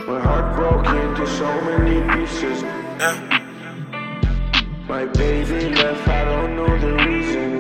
My heart broke into so many pieces. My baby left, I don't know the reason.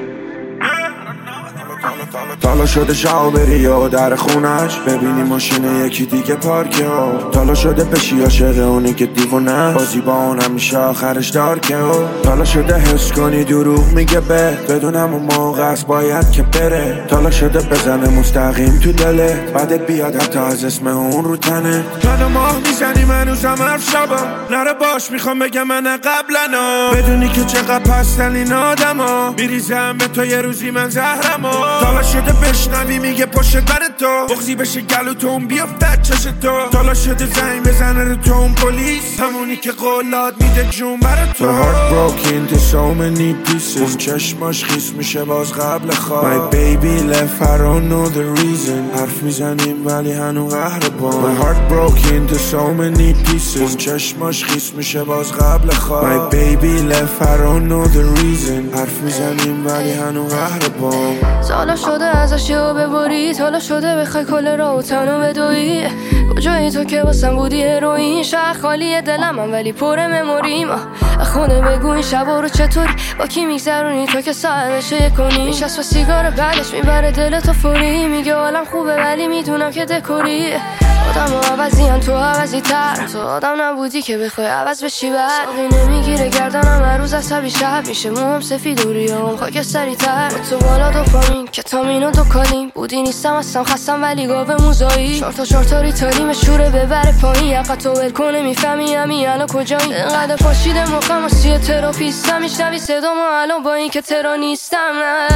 تالا شده شاو بری و در خونش ببینی ماشین یکی دیگه پارکه و تالا شده بشی عاشق اونی که دیوونه بازی با اون همیشه آخرش دارکه و تالا شده حس کنی دروغ میگه بدونم اون موقع است باید که بره تالا شده بزنه مستقیم تو دلت بعدت بیاد حتی از اسم اون رو تنه منو ماه میزنی منوزم حرف شبا نره باش میخوام بگم من قبلنا بدونی که چقدر پستن این آدم ها میریزم به تو یه روزی من زهرم تالا شده بشنوی میگه پشت بر تو بغزی بشه گلو تو اون بیافت چش تو تالا شده زنگ بزنه رو تو اون پلیس همونی که قولاد میده جون بر تو My heart broke into so many pieces اون چشماش خیس میشه باز قبل خواب My baby left I don't know the reason حرف میزنیم ولی هنو قهر با My heart broke into so many pieces اون چشماش خیس میشه باز قبل خواب My baby left I don't know the reason حرف میزنیم ولی هنو قهر با سالا شده ازش یهو ببری تالا شده بخوای کل راهو تنو بدوی کجایی تو که واسم بودی هروئین شهر خالی دلم من ولی پر مموریم خونه بگو این شبا رو چطوری با کی میگذرونی تو که ساعتشه کنی نشست و سیگار بعدش میبره دلتو فوری میگه حالم خوبه ولی میدونم که دکوری آدم و عوضی هم تو عوضی تر تو آدم نبودی که بخوای عوض بشی بر ساقی نمیگیره گردنم هر روز عصبی شب میشه موهم سفید و ریام خاک سری تر تو بالا دوپامین کتامین و دوکالین بودی نیستم هستم خستم ولی گاوه موزایی چارتا ریتاریم شوره ببره پایین یقت تو ول کنه میفهمی همی الان کجایی انقدر پاشیده مخم واسه تراپیستم میشنوی صدامو الان با این که ترا نیستم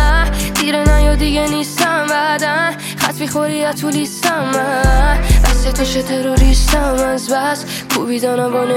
دیره نه یا دیگه نیستم بعدن خط میخوری تو لیستم بسه تو تروریستم از بس کوبیدانم با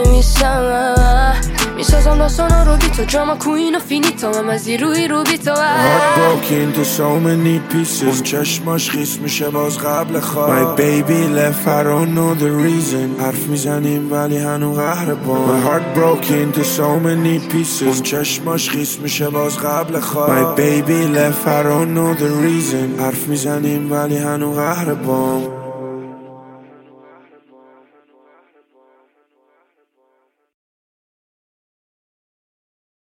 نمیستم میسازم داستانا رو بی تو جاما کوین و فینیتا هم از روی رو بی تو Heart broke into so many pieces اون چشماش خیس میشه باز قبل خواب My baby left I don't know the reason حرف میزنیم ولی هنو قهر با My heart broke into so many pieces اون چشماش خیس میشه باز قبل خواب My baby left I don't know the reason حرف میزنیم ولی هنو قهر با